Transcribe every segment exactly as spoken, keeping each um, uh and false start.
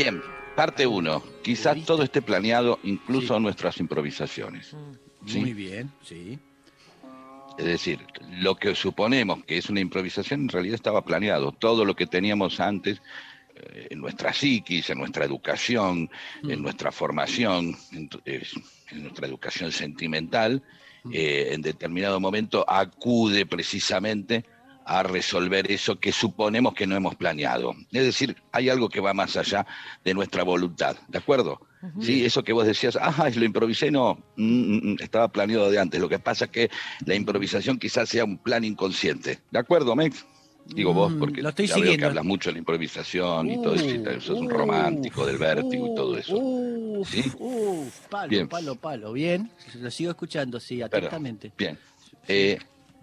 Bien, parte uno. Quizás ¿Viste? todo esté planeado, incluso Sí. nuestras improvisaciones. ¿Sí? Muy bien, sí. Es decir, lo que suponemos que es una improvisación en realidad estaba planeado. Todo lo que teníamos antes, eh, en nuestra psiquis, en nuestra educación, en Mm, nuestra formación, en, eh, en nuestra educación sentimental, mm. eh, en determinado momento acude precisamente a resolver eso que suponemos que no hemos planeado. Es decir, hay algo que va más allá de nuestra voluntad, ¿de acuerdo? Sí, Bien. eso que vos decías, ah, lo improvisé, no, mm, mm, mm, estaba planeado de antes. Lo que pasa es que la improvisación quizás sea un plan inconsciente. ¿De acuerdo, Mex? Digo vos, Mm, porque lo estoy ya veo que siguiendo. hablas mucho de la improvisación y todo eso, y Uh, tal, sos un romántico del uf, vértigo y todo uh, eso. ¿Sí? uf, uf, palo, Bien, palo, palo. Bien, lo sigo escuchando, sí, pero, atentamente. bien. Sí, Eh,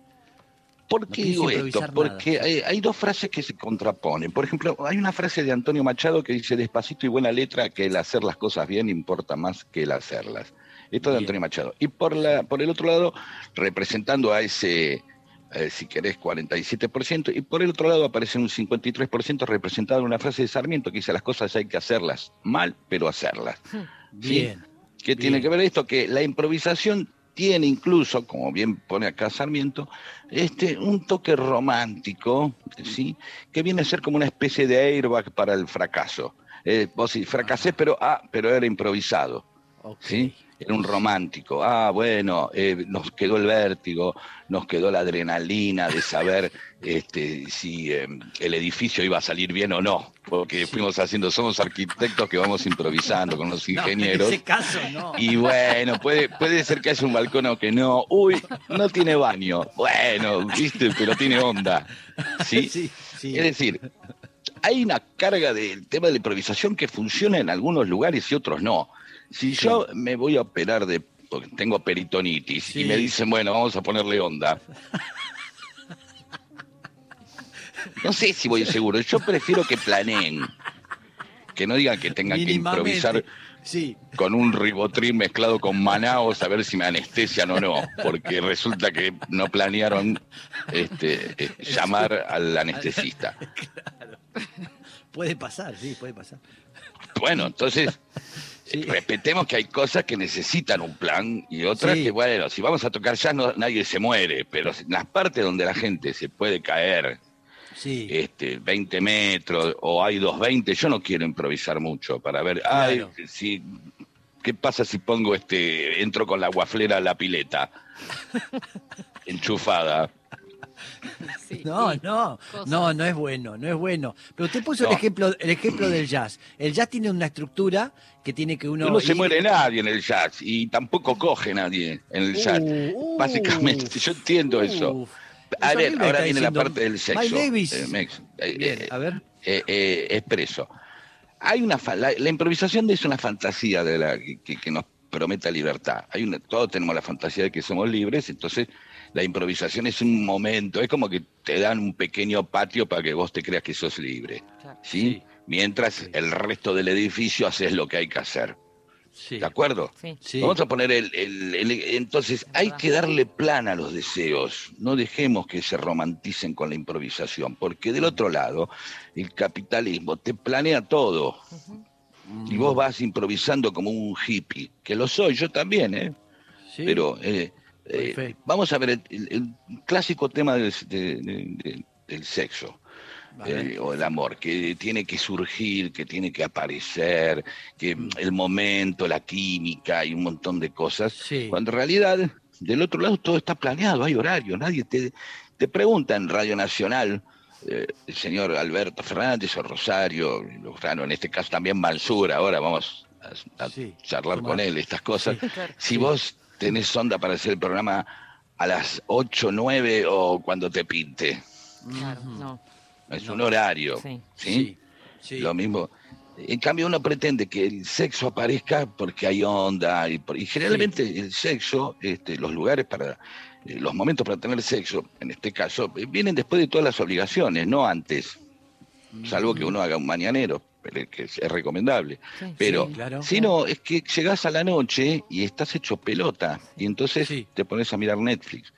¿Por no qué pienso digo esto? improvisar nada, Porque sí. hay, hay dos frases que se contraponen. Por ejemplo, hay una frase de Antonio Machado que dice, despacito y buena letra, que el hacer las cosas bien importa más que el hacerlas. Esto de Antonio Bien, Machado. Y por, la, sí. por el otro lado, representando a ese, eh, si querés, cuarenta y siete por ciento, y por el otro lado aparece un cincuenta y tres por ciento representado en una frase de Sarmiento que dice, las cosas hay que hacerlas mal, pero hacerlas. ¿Sí? Bien, ¿Qué tiene que bien. ver esto? Que la improvisación tiene incluso, como bien pone acá Sarmiento, este, un toque romántico, ¿sí? Que viene a ser como una especie de airbag para el fracaso. Eh, vos sí, fracasé, Ajá, pero, ah, pero era improvisado, ok. ¿sí? Era un romántico. Ah, bueno, eh, nos quedó el vértigo, nos quedó la adrenalina de saber este, si eh, el edificio iba a salir bien o no, porque Sí. fuimos haciendo, somos arquitectos que vamos improvisando con los No, en ese ingenieros. caso no. Y bueno, puede, puede ser que haya un balcón o que no. Uy, no tiene baño. Bueno, viste, pero tiene onda. ¿Sí? Sí, Es sí. decir, hay una carga del tema de la improvisación que funciona en algunos lugares y otros no. Si Sí, yo me voy a operar de, porque tengo peritonitis y me sí. dicen, bueno, vamos a ponerle onda, no sé si voy seguro. Yo prefiero que planeen, que no digan que tengan que improvisar Mínimamente. Sí. con un ribotril mezclado con Manaos a ver si me anestesian o no, porque resulta que no planearon este, eh, Sí. llamar al anestesista. Claro. Puede pasar, sí, puede pasar. Bueno, entonces, eh, Sí, respetemos que hay cosas que necesitan un plan y otras que, sí, bueno, si vamos a tocar jazz no, nadie se muere, pero en las partes donde la gente se puede caer sí, este, veinte metros o hay doscientos veinte, yo no quiero improvisar mucho para ver, ay, claro. si ¿qué pasa si pongo este, entro con la guaflera a la pileta enchufada? Sí, No, y no, cosas. no, no es bueno, no es bueno. Pero usted puso el No, ejemplo, el ejemplo del jazz. El jazz tiene una estructura que tiene que pero uno no se ir. muere nadie en el jazz y tampoco coge nadie en el jazz. Uh, Básicamente, yo uf, entiendo eso. uf. A Es ver, horrible, ahora está viene la diciendo parte del Miles sexo, eh, Davis. Mex, eh, Bien, eh, a ver. eh, eh, expreso. Hay una fa- la, la improvisación es una fantasía de la que, que- que nos promete libertad. Hay una, todos tenemos la fantasía de que somos libres, entonces la improvisación es un momento, es como que te dan un pequeño patio para que vos te creas que sos libre, Claro. ¿sí? Sí, Mientras ok. el resto del edificio haces lo que hay que hacer. ¿De Sí, acuerdo? Sí, sí, Vamos a poner el, el- el- entonces, es hay verdad. que darle plan a los deseos, no dejemos que se romanticen con la improvisación, porque del mm, otro lado, el capitalismo te planea todo, Ujú. y vos mm, vas improvisando como un hippie, que lo soy yo también, ¿eh? sí, Pero eh, doy eh, fe. vamos a ver el, el- el clásico tema del, de- de- de- del sexo. A ver. Eh, o el amor, que tiene que surgir, que tiene que aparecer, que Mm, el momento, la química y un montón de cosas, sí, cuando en realidad del otro lado todo está planeado, hay horario, nadie te, te pregunta en Radio Nacional, eh, el señor Alberto Fernández o Rosario, Lujano, en este caso también Mansur, ahora vamos a, a sí, charlar con sumar. él estas cosas, Sí, Claro. si sí, vos tenés onda para hacer el programa a las ocho nueve o cuando te pinte. Claro, ujú, no. Es un no, horario, Sí. ¿sí? sí, sí, Lo mismo. En cambio, uno pretende que el sexo aparezca porque hay onda, y, por- y sí, generalmente el sexo, este, los lugares para, eh, los momentos para tener sexo, en este caso, eh, vienen después de todas las obligaciones, no antes, salvo que ujú, uno haga un mañanero, pero es que es es recomendable. Sí, Pero sí, sí, claro, si claro. no, es que llegás a la noche y estás hecho pelota, y Sí. entonces sí, te pones a mirar Netflix.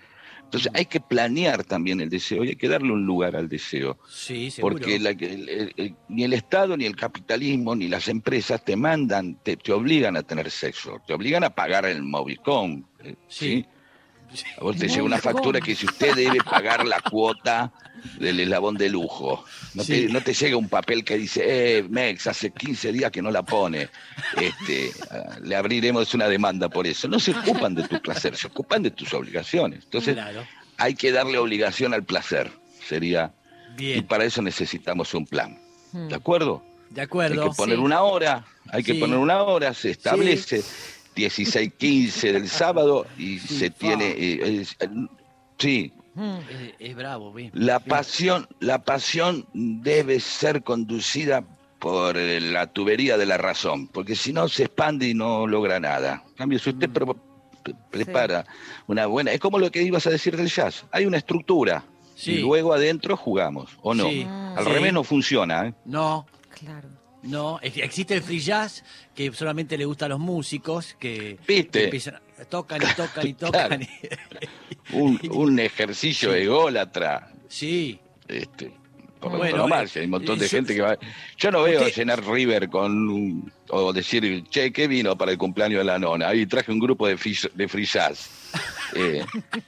Entonces hay que planear también el deseo y hay que darle un lugar al deseo. Sí, seguro. Porque la- el- el- el- ni el Estado, ni el capitalismo, ni las empresas te mandan, te, te obligan a tener sexo, te obligan a pagar el Movicon. eh, Sí. ¿sí? A vos te llega una factura que si usted debe pagar la cuota del eslabón de lujo. No, Sí. te, no te llega un papel que dice, eh, Mex, hace quince días que no la pone. Este, ah, le abriremos una demanda por eso. No se ocupan de tu placer, se ocupan de tus obligaciones. Entonces, Claro. hay que darle obligación al placer. Sería. Y Bien. para eso necesitamos un plan. ¿De acuerdo? De Hay acuerdo. que poner Sí. una hora, hay que Sí. poner una hora, se establece dieciséis quince del sábado y Sí, se fa. tiene... eh, es- sí, Es, es bravo, bien. la Bien. pasión, la pasión debe ser conducida por eh, la tubería de la razón, porque si no se expande y no logra nada. En cambio, si usted Mm. pre- pre- prepara una buena... Es como lo que ibas a decir del jazz, hay una estructura Sí. y luego adentro jugamos, ¿o no? Sí. Al Sí. revés no funciona, ¿eh? No, Claro. no. ex- Existe el free jazz que solamente le gusta a los músicos que, ¿Viste? que empiezan, tocan y tocan y Claro. tocan. y- Un, un ejercicio Sí. ególatra. Sí. Este, por Bueno, normal, eh, si hay un montón de yo- gente que va. Yo no veo Usted- llenar River con un- o decir, che, ¿qué vino para el cumpleaños de la nona? Ahí traje un grupo de free, de free jazz. Eh,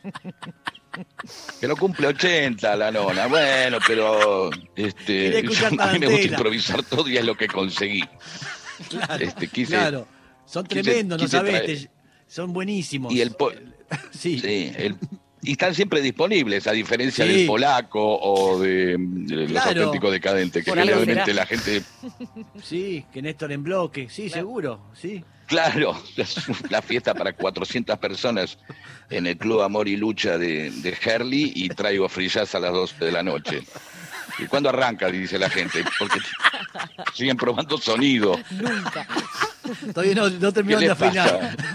pero cumple ochenta la nona. Bueno, pero este, Quería escuchar yo- a mí me gusta Tarantela. improvisar todo y es lo que conseguí. Claro, Este, quise- claro. Son quise- tremendos, ¿no quise sabés? traer- Te- son buenísimos. Y el po- Sí. Sí, el- y están siempre disponibles, a diferencia Sí. del polaco o de, de los Claro. auténticos decadentes, que Por algo generalmente será. la gente, Sí, que Néstor en bloque. Sí, seguro. Sí. claro, es la fiesta para cuatrocientas personas en el Club Amor y Lucha de, de Herley y traigo free jazz a las doce de la noche. ¿Y cuándo arranca? Dice la gente, porque siguen probando sonido. Nunca. Todavía no, no ¿Qué terminó de les afinar. pasa?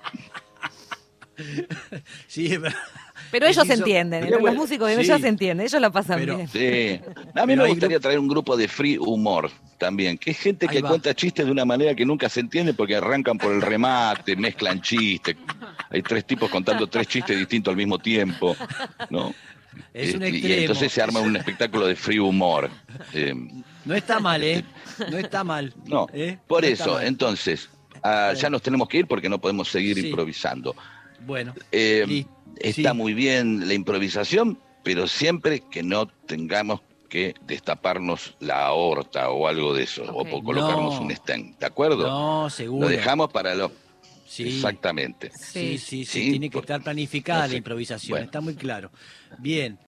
Sí, es verdad. Pero ellos se Hizo- entienden, Pero entre los bueno, músicos sí. ellos se entienden, ellos la pasan Pero- bien. Sí. A mí Pero me hay gustaría gru- traer un grupo de free humor también, que es gente Ahí que va. cuenta chistes de una manera que nunca se entiende porque arrancan por el remate, mezclan chistes. Hay tres tipos contando tres chistes distintos al mismo tiempo, ¿no? Es un Este, y extremo. entonces se arma un espectáculo de free humor. Eh, No está mal, ¿eh? No está mal. no, ¿eh? por No está eso, mal. entonces, ah, ya nos tenemos que ir porque no podemos seguir Sí. improvisando. Bueno. Eh, li- Está sí. muy bien la improvisación, pero siempre que no tengamos que destaparnos la aorta o algo de eso, Ok. o po- colocarnos No. un stent, ¿de acuerdo? No, seguro. Lo dejamos para lo... Sí. Exactamente. Sí, sí, sí, Sí, tiene que por- estar planificada la perfecto. improvisación, Bueno. está muy claro. Bien,